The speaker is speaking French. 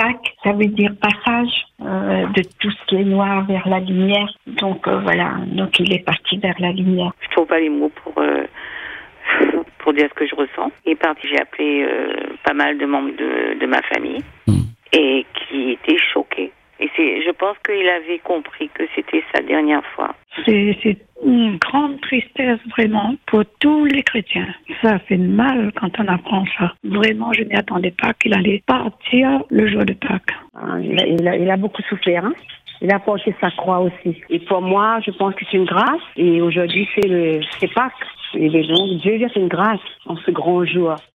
Pâques, ça veut dire passage de tout ce qui est noir vers la lumière. Donc voilà, donc il est parti vers la lumière. Je trouve pas les mots pour dire ce que je ressens. Il est parti, j'ai appelé pas mal de membres de ma famille et qui étaient choqués. Et je pense qu'il avait compris que c'était sa dernière fois. C'est une grande tristesse vraiment pour tous les chrétiens. Ça fait mal quand on apprend ça. Vraiment, je n'y attendais pas qu'il allait partir le jour de Pâques. Il a beaucoup souffert, hein. Il a porté sa croix aussi. Et pour moi, je pense que c'est une grâce. Et aujourd'hui, c'est Pâques. Et donc, Dieu vient une grâce en ce grand jour.